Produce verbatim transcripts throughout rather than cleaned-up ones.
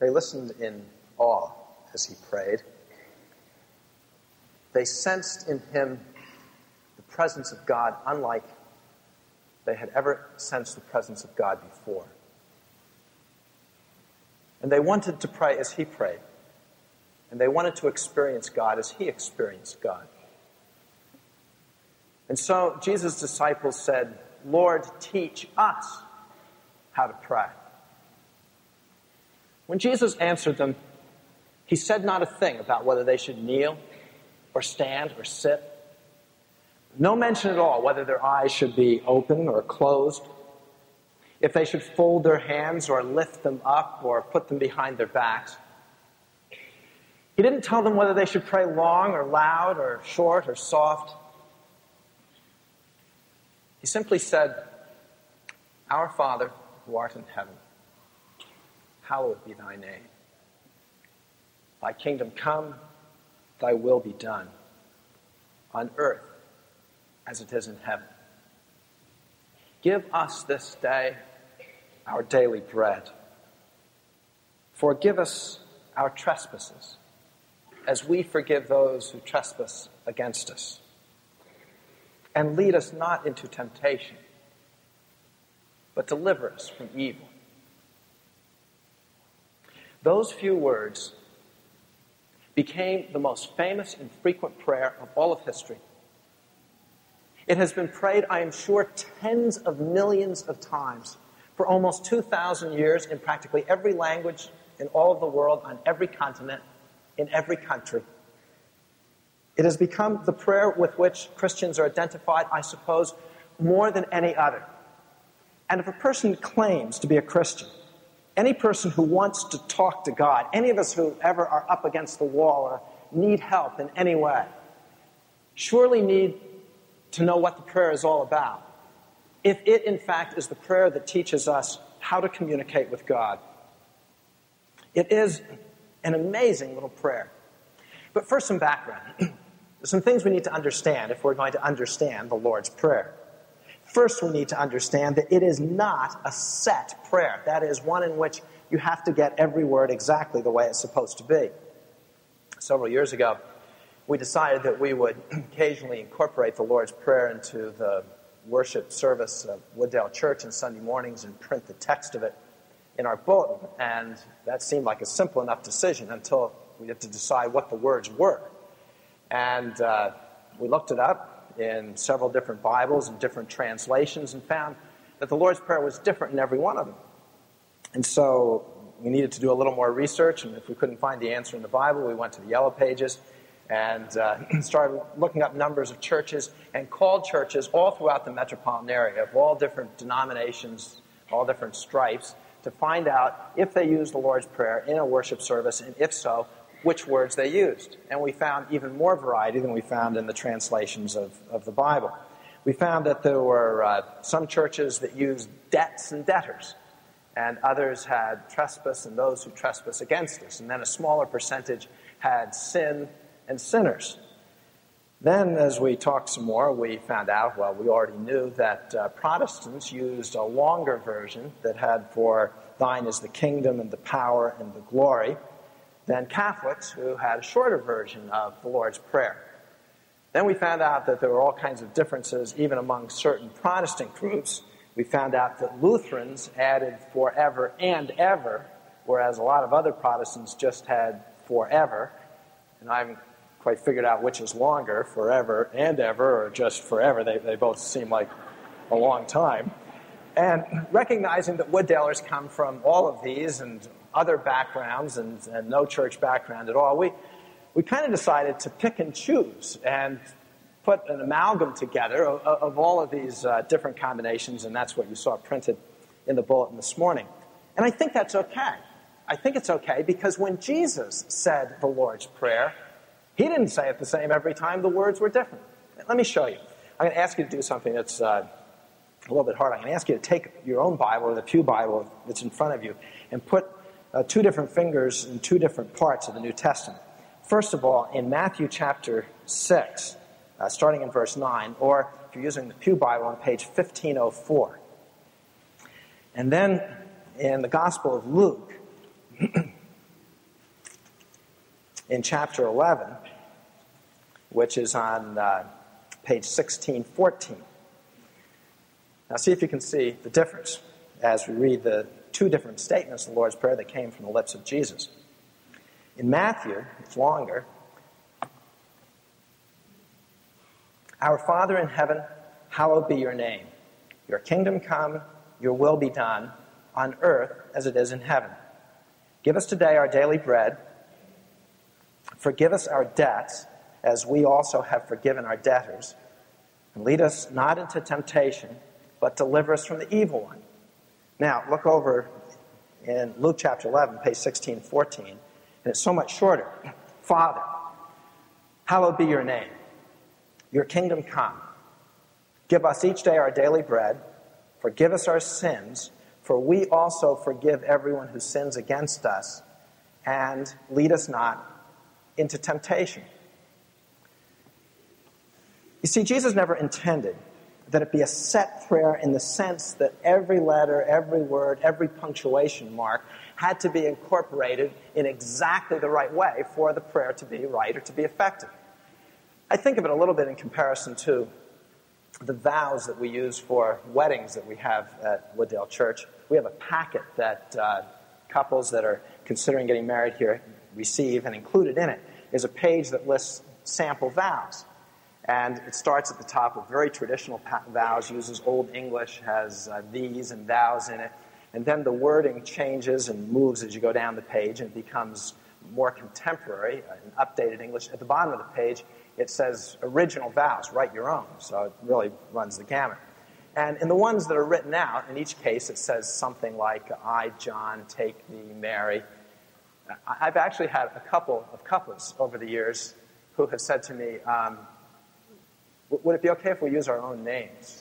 They listened in awe as he prayed. They sensed in him the presence of God unlike they had ever sensed the presence of God before. And they wanted to pray as he prayed. And they wanted to experience God as he experienced God. And so Jesus' disciples said, "Lord, teach us how to pray." When Jesus answered them, he said not a thing about whether they should kneel or stand or sit. No mention at all whether their eyes should be open or closed, if they should fold their hands or lift them up or put them behind their backs. He didn't tell them whether they should pray long or loud or short or soft. He simply said, "Our Father, who art in heaven, hallowed be thy name. Thy kingdom come, thy will be done, on earth as it is in heaven. Give us this day our daily bread. Forgive us our trespasses, as we forgive those who trespass against us. And lead us not into temptation, but deliver us from evil." Those few words became the most famous and frequent prayer of all of history. It has been prayed, I am sure, tens of millions of times for almost two thousand years in practically every language in all of the world, on every continent, in every country. It has become the prayer with which Christians are identified, I suppose, more than any other. And if a person claims to be a Christian, any person who wants to talk to God, any of us who ever are up against the wall or need help in any way, surely need to know what the prayer is all about, if it, in fact, is the prayer that teaches us how to communicate with God. It is an amazing little prayer. But first, some background. There's some things we need to understand if we're going to understand the Lord's Prayer. First, we need to understand that it is not a set prayer. That is, one in which you have to get every word exactly the way it's supposed to be. Several years ago, we decided that we would occasionally incorporate the Lord's Prayer into the worship service of Wooddale Church on Sunday mornings and print the text of it in our bulletin. And that seemed like a simple enough decision until we had to decide what the words were. And uh, we looked it up in several different Bibles and different translations and found that the Lord's Prayer was different in every one of them. And so we needed to do a little more research, and if we couldn't find the answer in the Bible, we went to the Yellow Pages and uh, started looking up numbers of churches and called churches all throughout the metropolitan area of all different denominations, all different stripes, to find out if they used the Lord's Prayer in a worship service, and if so, which words they used. And we found even more variety than we found in the translations of, of the Bible. We found that there were uh, some churches that used debts and debtors, and others had trespass and those who trespass against us. And then a smaller percentage had sin and sinners. Then, as we talked some more, we found out, well, we already knew that uh, Protestants used a longer version that had for thine is the kingdom and the power and the glory, than Catholics, who had a shorter version of the Lord's Prayer. Then we found out that there were all kinds of differences even among certain Protestant groups. We found out that Lutherans added forever and ever, whereas a lot of other Protestants just had forever. And I haven't quite figured out which is longer, forever and ever, or just forever. They, they both seem like a long time. And recognizing that Wooddalers come from all of these and other backgrounds and, and no church background at all, we, we kind of decided to pick and choose and put an amalgam together of, of all of these uh, different combinations, and that's what you saw printed in the bulletin this morning. And I think that's okay. I think it's okay because when Jesus said the Lord's Prayer, he didn't say it the same every time. The words were different. Let me show you. I'm going to ask you to do something that's uh, a little bit hard. I'm going to ask you to take your own Bible or the Pew Bible that's in front of you and put uh, two different fingers in two different parts of the New Testament. First of all, in Matthew chapter six, uh, starting in verse nine, or if you're using the Pew Bible on page fifteen oh four. And then in the Gospel of Luke, in chapter eleven, which is on uh, page sixteen fourteen. Now see if you can see the difference as we read the two different statements of the Lord's Prayer that came from the lips of Jesus. In Matthew, it's longer. Our Father in heaven, hallowed be your name. Your kingdom come, your will be done, on earth as it is in heaven. Give us today our daily bread. Forgive us our debts, as we also have forgiven our debtors. And lead us not into temptation, but deliver us from the evil one. Now, look over in Luke chapter eleven, page sixteen fourteen, and it's so much shorter. Father, hallowed be your name. Your kingdom come. Give us each day our daily bread. Forgive us our sins, for we also forgive everyone who sins against us. And lead us not into temptation. You see, Jesus never intended that it be a set prayer in the sense that every letter, every word, every punctuation mark had to be incorporated in exactly the right way for the prayer to be right or to be effective. I think of it a little bit in comparison to the vows that we use for weddings that we have at Wooddale Church. We have a packet that uh, couples that are considering getting married here receive, and included in it is a page that lists sample vows. And it starts at the top with very traditional vows, uses Old English, has uh, these and thous in it. And then the wording changes and moves as you go down the page and becomes more contemporary, uh, in updated English. At the bottom of the page, it says original vows, write your own. So it really runs the gamut. And in the ones that are written out, in each case it says something like, I, John, take thee, Mary. I've actually had a couple of couples over the years who have said to me, um, would it be okay if we use our own names?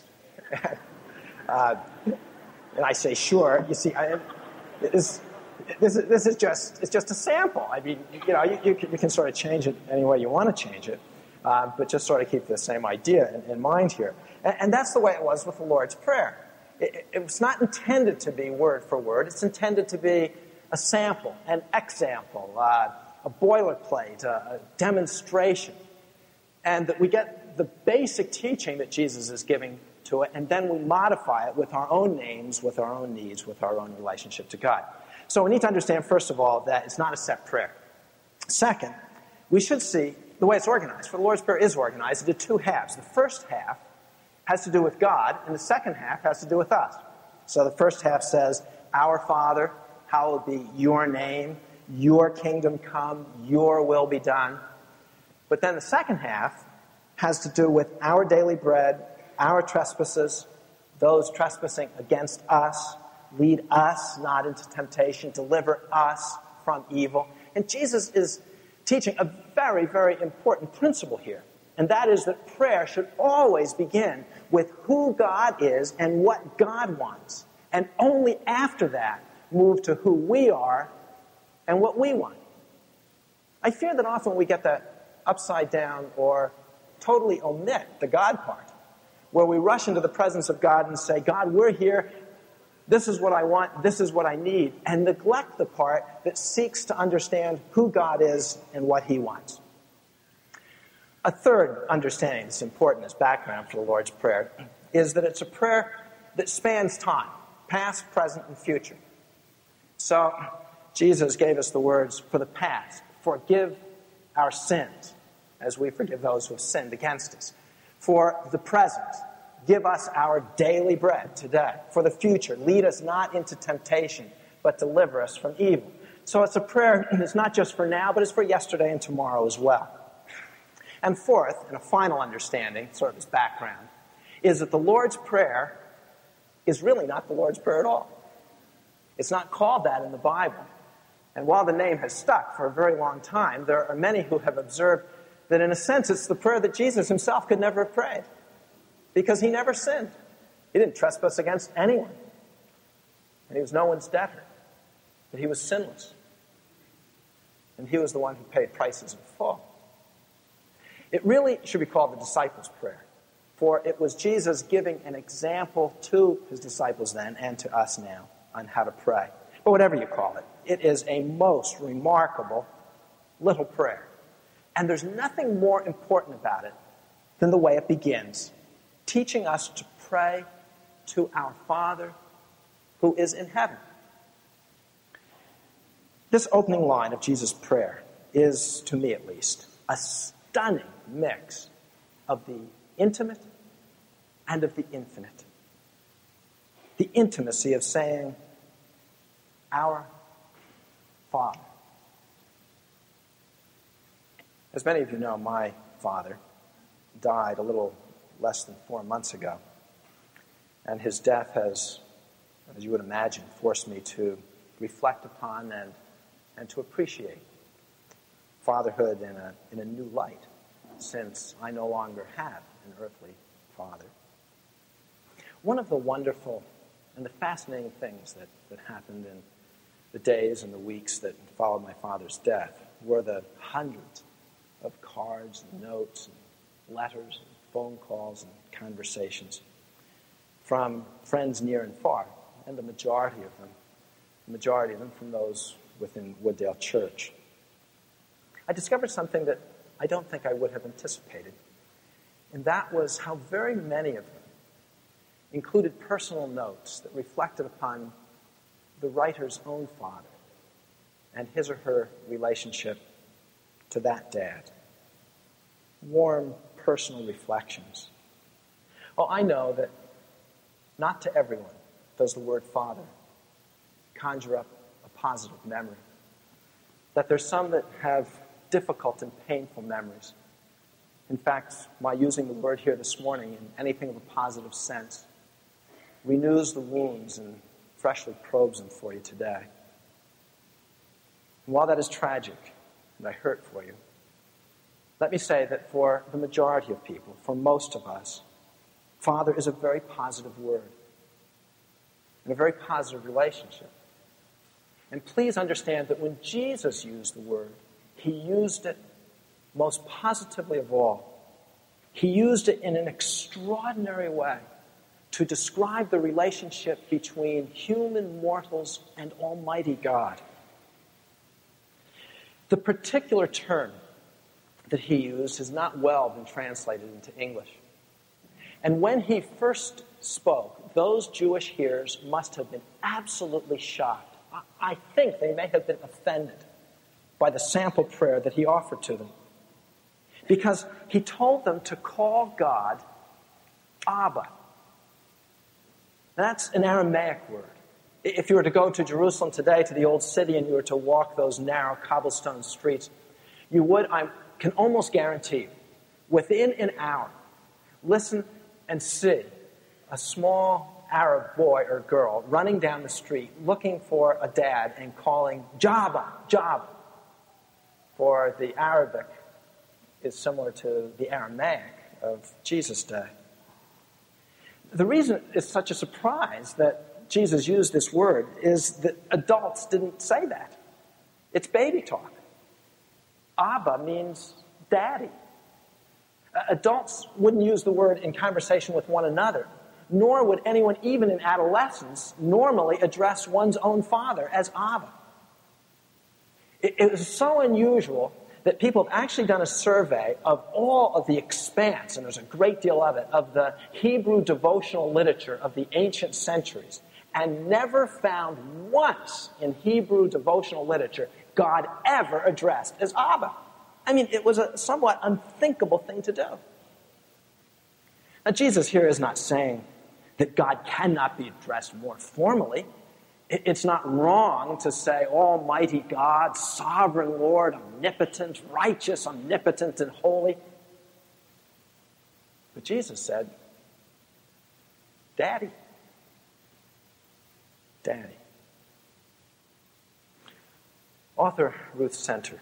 uh, and I say, sure. You see, I, this, this, is, this is just it's just a sample. I mean, you know, you, you, can, you can sort of change it any way you want to change it, uh, but just sort of keep the same idea in, in mind here. And, and that's the way it was with the Lord's Prayer. It, it, it was not intended to be word for word. It's intended to be a sample, an example, uh, a boilerplate, a, a demonstration, and that we get the basic teaching that Jesus is giving to it, and then we modify it with our own names, with our own needs, with our own relationship to God. So we need to understand, first of all, that it's not a set prayer. Second, we should see the way it's organized. For the Lord's Prayer is organized into two halves. The first half has to do with God, and the second half has to do with us. So the first half says, Our Father, hallowed be your name, your kingdom come, your will be done. But then the second half has to do with our daily bread, our trespasses, those trespassing against us, lead us not into temptation, deliver us from evil. And Jesus is teaching a very, very important principle here, and that is that prayer should always begin with who God is and what God wants, and only after that move to who we are and what we want. I fear that often we get that upside down or totally omit the God part, where we rush into the presence of God and say, God, we're here, this is what I want, this is what I need, and neglect the part that seeks to understand who God is and what he wants. A third understanding that's important as background for the Lord's Prayer is that it's a prayer that spans time, past, present, and future. So Jesus gave us the words for the past, forgive our sins, as we forgive those who have sinned against us. For the present, give us our daily bread today. For the future, lead us not into temptation, but deliver us from evil. So it's a prayer that's not just for now, but it's for yesterday and tomorrow as well. And fourth, and a final understanding, sort of as background, is that the Lord's Prayer is really not the Lord's Prayer at all. It's not called that in the Bible. And while the name has stuck for a very long time, there are many who have observed that in a sense it's the prayer that Jesus himself could never have prayed, because he never sinned. He didn't trespass against anyone. And he was no one's debtor. But he was sinless. And he was the one who paid prices in full. It really should be called the disciples' prayer, for it was Jesus giving an example to his disciples then and to us now on how to pray. But whatever you call it, it is a most remarkable little prayer. And there's nothing more important about it than the way it begins, teaching us to pray to our Father who is in heaven. This opening line of Jesus' prayer is, to me at least, a stunning mix of the intimate and of the infinite. The intimacy of saying, our Father. As many of you know, my father died a little less than four months ago. And his death has, as you would imagine, forced me to reflect upon and, and to appreciate fatherhood in a, in a new light, since I no longer have an earthly father. One of the wonderful and the fascinating things that, that happened in the days and the weeks that followed my father's death were the hundreds of cards and notes and letters and phone calls and conversations from friends near and far, and the majority of them, the majority of them from those within Wooddale Church. I discovered something that I don't think I would have anticipated, and that was how very many of them included personal notes that reflected upon the writer's own father and his or her relationship to that dad. Warm, personal reflections. Oh, I know that not to everyone does the word father conjure up a positive memory. That there's some that have difficult and painful memories. In fact, my using the word here this morning in anything of a positive sense renews the wounds and freshly probes them for you today. And while that is tragic, and I hurt for you, let me say that for the majority of people, for most of us, father is a very positive word and a very positive relationship. And please understand that when Jesus used the word, he used it most positively of all. He used it in an extraordinary way to describe the relationship between human mortals and Almighty God. The particular term that he used has not well been translated into English. And when he first spoke, those Jewish hearers must have been absolutely shocked. I think they may have been offended by the sample prayer that he offered to them. Because he told them to call God Abba. That's an Aramaic word. If you were to go to Jerusalem today, to the old city, and you were to walk those narrow cobblestone streets, you would, I can almost guarantee, within an hour, listen and see a small Arab boy or girl running down the street looking for a dad and calling Jabba, Jabba. For the Arabic is similar to the Aramaic of Jesus' day. The reason it's such a surprise that Jesus used this word is that adults didn't say that. It's baby talk. Abba means daddy. Adults wouldn't use the word in conversation with one another, nor would anyone, even in adolescence, normally address one's own father as Abba. It, it was so unusual that people have actually done a survey of all of the expanse, and there's a great deal of it, of the Hebrew devotional literature of the ancient centuries, and never found once in Hebrew devotional literature God ever addressed as Abba. I mean, it was a somewhat unthinkable thing to do. Now, Jesus here is not saying that God cannot be addressed more formally. It's not wrong to say, Almighty God, sovereign Lord, omnipotent, righteous, omnipotent, and holy. But Jesus said, Daddy. Daddy. Author Ruth Center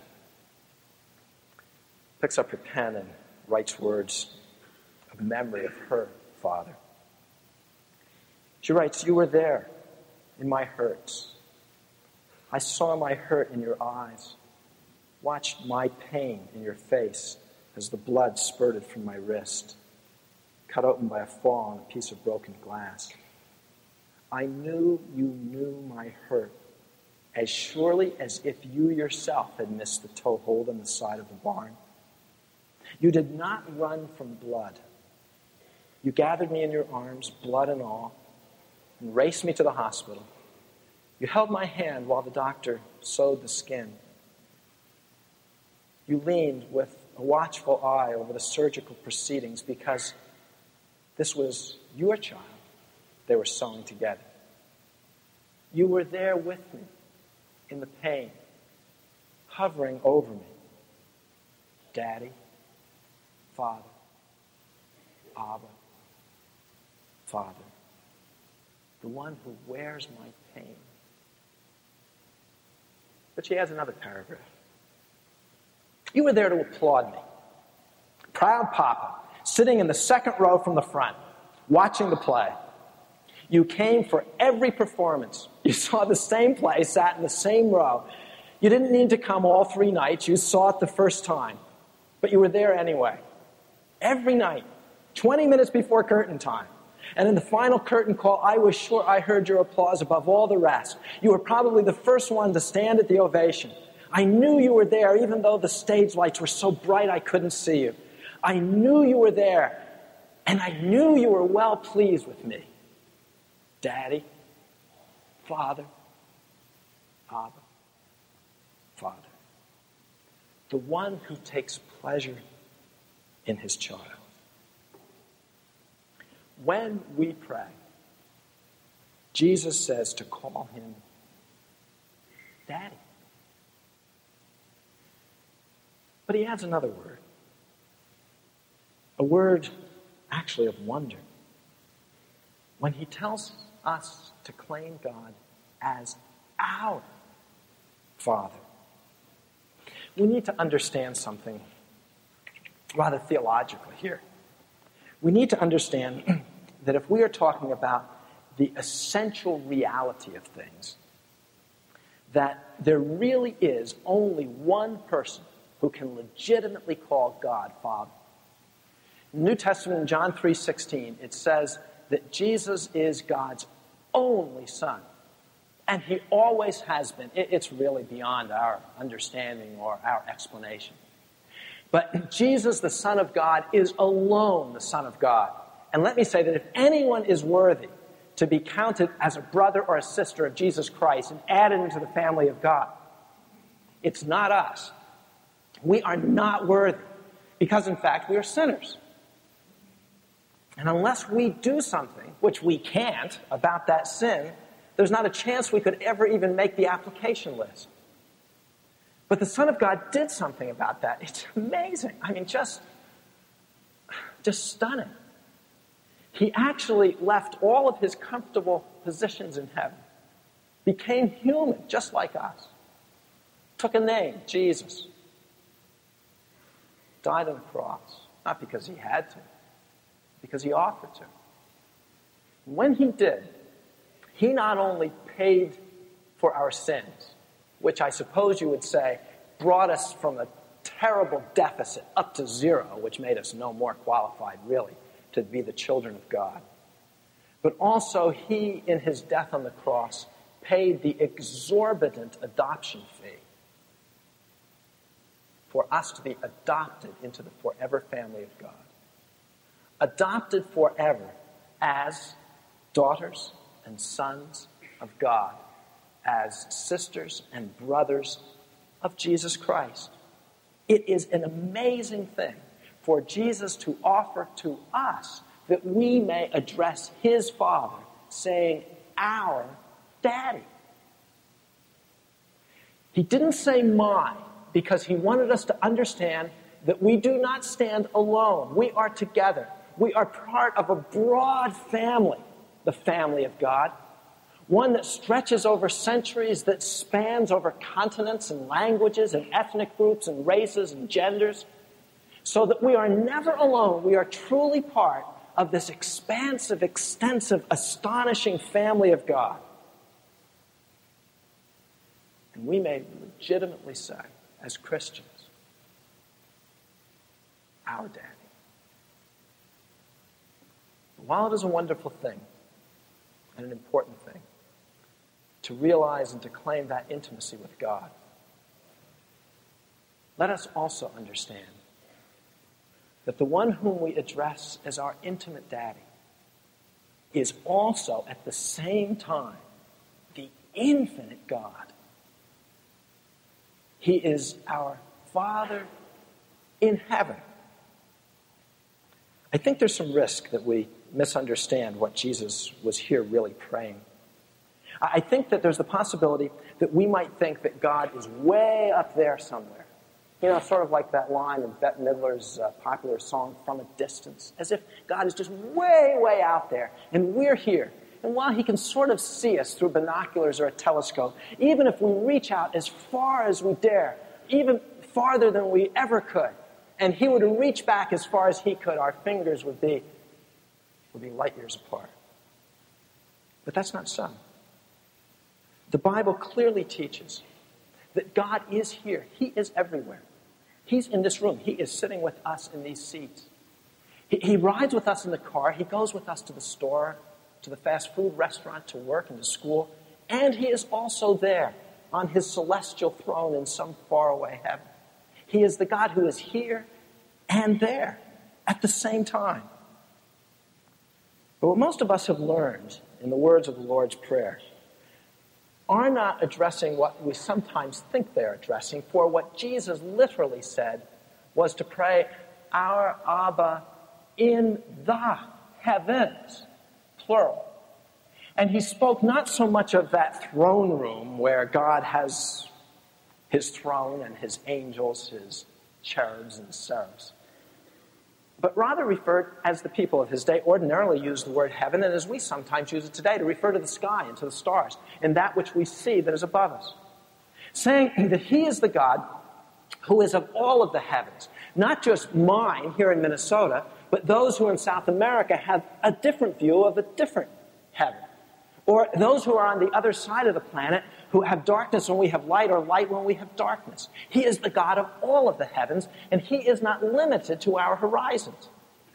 picks up her pen and writes words of memory of her father. She writes, you were there in my hurts. I saw my hurt in your eyes, watched my pain in your face as the blood spurted from my wrist, cut open by a fall on a piece of broken glass. I knew you knew my hurt as surely as if you yourself had missed the toehold in the side of the barn. You did not run from blood. You gathered me in your arms, blood and all, and raced me to the hospital. You held my hand while the doctor sewed the skin. You leaned with a watchful eye over the surgical proceedings because this was your child they were sewing together. You were there with me in the pain, hovering over me. Daddy, Father, Abba, Father, the one who wears my pain. But she has another paragraph. You were there to applaud me. Proud Papa, sitting in the second row from the front, watching the play. You came for every performance. You saw the same play, sat in the same row. You didn't need to come all three nights. You saw it the first time. But you were there anyway. Every night, twenty minutes before curtain time. And in the final curtain call, I was sure I heard your applause above all the rest. You were probably the first one to stand at the ovation. I knew you were there, even though the stage lights were so bright I couldn't see you. I knew you were there, and I knew you were well pleased with me. Daddy, Father, Abba, Father. The one who takes pleasure in his child. When we pray, Jesus says to call him Daddy. But he adds another word. A word actually of wonder. When he tells us to claim God as our Father. We need to understand something rather theologically here. We need to understand that if we are talking about the essential reality of things, that there really is only one person who can legitimately call God Father. In the New Testament, in John three sixteen, it says that Jesus is God's only Son. And he always has been. It's really beyond our understanding or our explanation. But Jesus, the Son of God, is alone the Son of God. And let me say that if anyone is worthy to be counted as a brother or a sister of Jesus Christ and added into the family of God, it's not us. We are not worthy because, in fact, we are sinners. And unless we do something, which we can't, about that sin, there's not a chance we could ever even make the application list. But the Son of God did something about that. It's amazing. I mean, just, just stunning. He actually left all of his comfortable positions in heaven, became human, just like us, took a name, Jesus, died on the cross, not because he had to, because he offered to. When he did, he not only paid for our sins, which I suppose you would say brought us from a terrible deficit up to zero, which made us no more qualified, really, to be the children of God. But also, he, in his death on the cross, paid the exorbitant adoption fee for us to be adopted into the forever family of God. Adopted forever as daughters and sons of God, as sisters and brothers of Jesus Christ. It is an amazing thing for Jesus to offer to us that we may address his Father, saying, our Daddy. He didn't say my, because he wanted us to understand that we do not stand alone. We are together. We are part of a broad family, the family of God. One that stretches over centuries, that spans over continents and languages and ethnic groups and races and genders, so that we are never alone. We are truly part of this expansive, extensive, astonishing family of God. And we may legitimately say, as Christians, our Daddy. While it is a wonderful thing and an important thing, to realize and to claim that intimacy with God, let us also understand that the one whom we address as our intimate daddy is also at the same time the infinite God. He is our Father in heaven. I think there's some risk that we misunderstand what Jesus was here really praying. I think that there's the possibility that we might think that God is way up there somewhere. You know, sort of like that line in Bette Midler's uh, popular song, From a Distance, as if God is just way, way out there, and we're here. And while he can sort of see us through binoculars or a telescope, even if we reach out as far as we dare, even farther than we ever could, and he were to reach back as far as he could, our fingers would be, would be light years apart. But that's not so. The Bible clearly teaches that God is here. He is everywhere. He's in this room. He is sitting with us in these seats. He, he rides with us in the car. He goes with us to the store, to the fast food restaurant, to work and to school. And he is also there on his celestial throne in some faraway heaven. He is the God who is here and there at the same time. But what most of us have learned in the words of the Lord's Prayer are not addressing what we sometimes think they're addressing, for what Jesus literally said was to pray, Our Abba in the heavens, plural. And he spoke not so much of that throne room where God has his throne and his angels, his cherubs and seraphs, but rather referred, as the people of his day ordinarily used the word heaven, and as we sometimes use it today, to refer to the sky and to the stars, and that which we see that is above us. Saying that he is the God who is of all of the heavens, not just mine here in Minnesota, but those who in South America have a different view of a different heaven. Or those who are on the other side of the planet who have darkness when we have light, or light when we have darkness. He is the God of all of the heavens, and he is not limited to our horizons.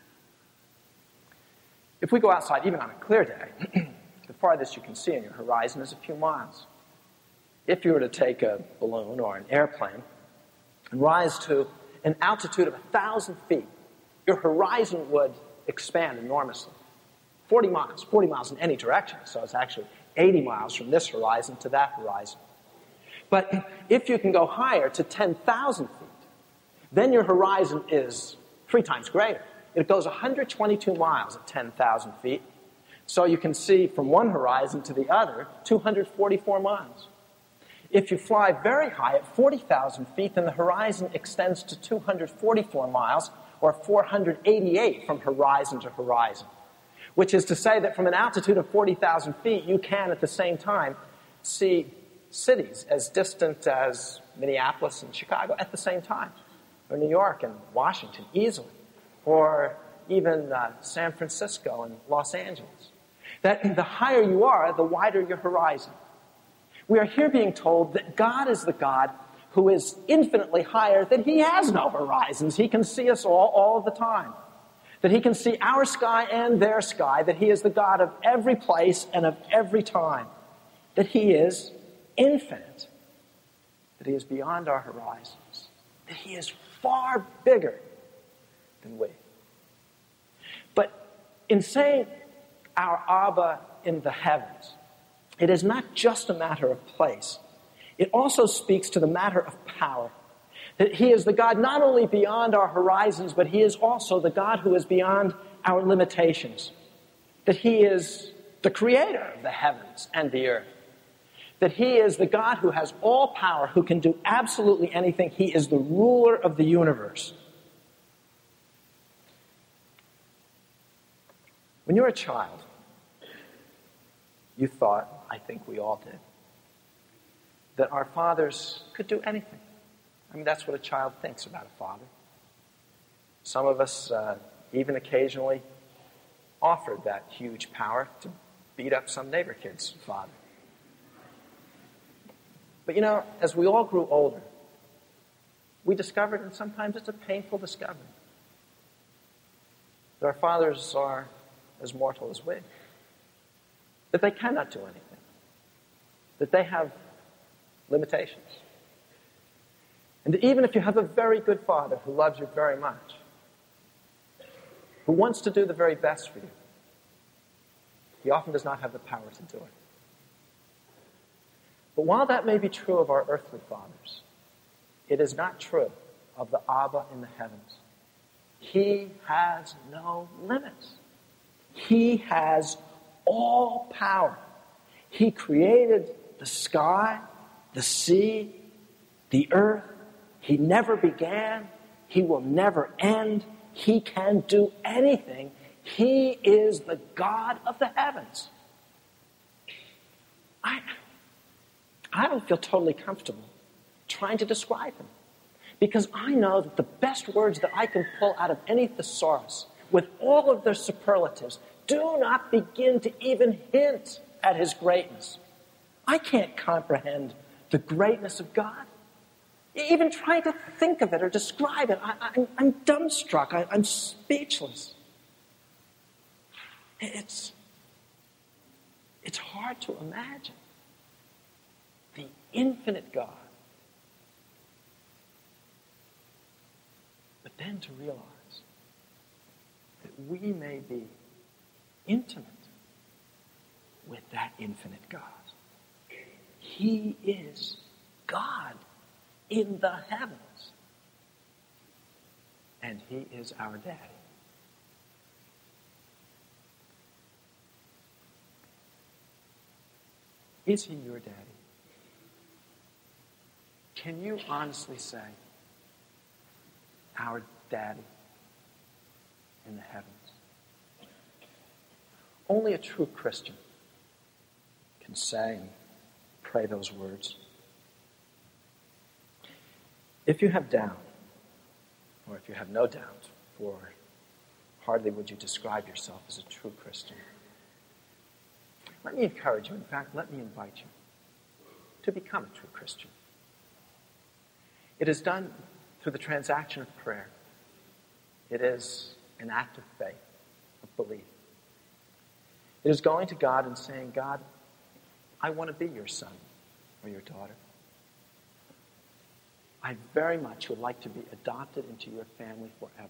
If we go outside, even on a clear day, the farthest you can see on your horizon is a few miles. If you were to take a balloon or an airplane and rise to an altitude of a thousand feet, your horizon would expand enormously. forty miles, forty miles in any direction, so it's actually eighty miles from this horizon to that horizon. But if you can go higher to ten thousand feet, then your horizon is three times greater. It goes one hundred twenty-two miles at ten thousand feet, so you can see from one horizon to the other two hundred forty-four miles. If you fly very high at forty thousand feet, then the horizon extends to two hundred forty-four miles, or four hundred eighty-eight from horizon to horizon. Which is to say that from an altitude of forty thousand feet, you can at the same time see cities as distant as Minneapolis and Chicago at the same time, or New York and Washington easily, or even uh, San Francisco and Los Angeles. That the higher you are, the wider your horizon. We are here being told that God is the God who is infinitely higher, that he has no horizons. He can see us all, all the time. That he can see our sky and their sky, that he is the God of every place and of every time, that he is infinite, that he is beyond our horizons, that he is far bigger than we. But in saying our Abba in the heavens, it is not just a matter of place. It also speaks to the matter of power. That he is the God not only beyond our horizons, but he is also the God who is beyond our limitations. That he is the creator of the heavens and the earth. That he is the God who has all power, who can do absolutely anything. He is the ruler of the universe. When you were a child, you thought, I think we all did, that our fathers could do anything. I mean, that's what a child thinks about a father. Some of us uh, even occasionally offered that huge power to beat up some neighbor kid's father. But you know, as we all grew older, we discovered, and sometimes it's a painful discovery, that our fathers are as mortal as we. That they cannot do anything. that they have limitations. And even if you have a very good father who loves you very much, who wants to do the very best for you, he often does not have the power to do it. But while that may be true of our earthly fathers, it is not true of the Abba in the heavens. He has no limits. He has all power. He created the sky, the sea, the earth. He never began. He will never end. He can do anything. He is the God of the heavens. I, I don't feel totally comfortable trying to describe him, because I know that the best words that I can pull out of any thesaurus, with all of their superlatives, do not begin to even hint at his greatness. I can't comprehend the greatness of God. Even trying to think of it or describe it, I, I'm, I'm dumbstruck. I, I'm speechless. It's, it's hard to imagine the infinite God. But then to realize that we may be intimate with that infinite God. He is God in the heavens. And he is our daddy. Is he your daddy? Can you honestly say, our daddy in the heavens? Only a true Christian can say and pray those words. If you have doubt, or if you have no doubt, for hardly would you describe yourself as a true Christian, let me encourage you, in fact, let me invite you to become a true Christian. It is done through the transaction of prayer. It is an act of faith, of belief. It is going to God and saying, God, I want to be your son or your daughter. I very much would like to be adopted into your family forever.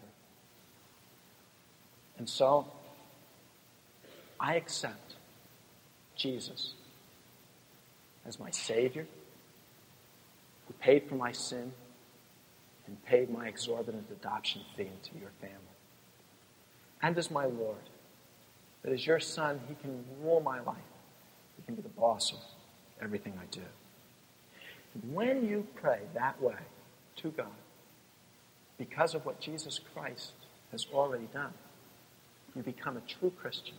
And so, I accept Jesus as my Savior, who paid for my sin and paid my exorbitant adoption fee into your family. And as my Lord, that as your son, he can rule my life. He can be the boss of everything I do. And when you pray that way to God, because of what Jesus Christ has already done, you become a true Christian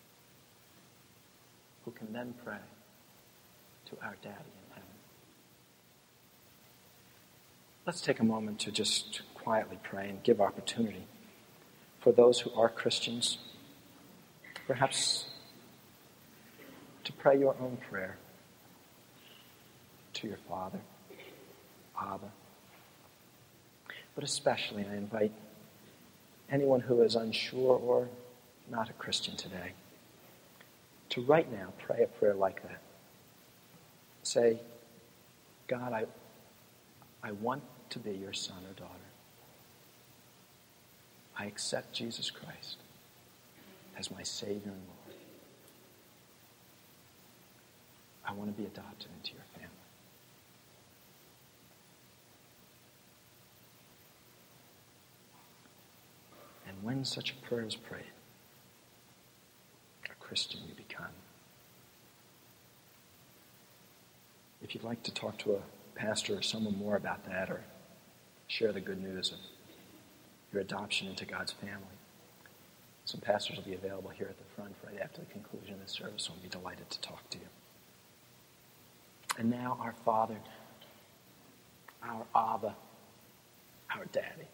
who can then pray to our Daddy in heaven. Let's take a moment to just quietly pray and give opportunity for those who are Christians, perhaps to pray your own prayer to your Father, Abba. But especially, I invite anyone who is unsure or not a Christian today to right now pray a prayer like that. Say, God, I, I want to be your son or daughter. I accept Jesus Christ as my Savior and Lord. I want to be adopted into your family. And when such a prayer is prayed, a Christian you become. If you'd like to talk to a pastor or someone more about that, or share the good news of your adoption into God's family, some pastors will be available here at the front right after the conclusion of the service. We'll be delighted to talk to you. And now, our Father, our Abba, our Daddy,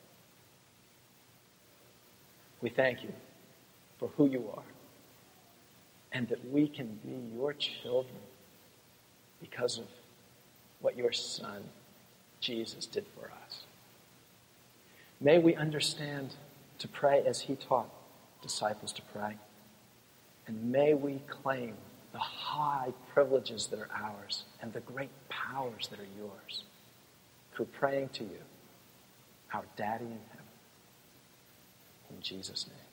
we thank you for who you are, and that we can be your children because of what your Son, Jesus, did for us. May we understand to pray as he taught disciples to pray, and may we claim the high privileges that are ours and the great powers that are yours through praying to you, our Daddy in heaven. In Jesus' name.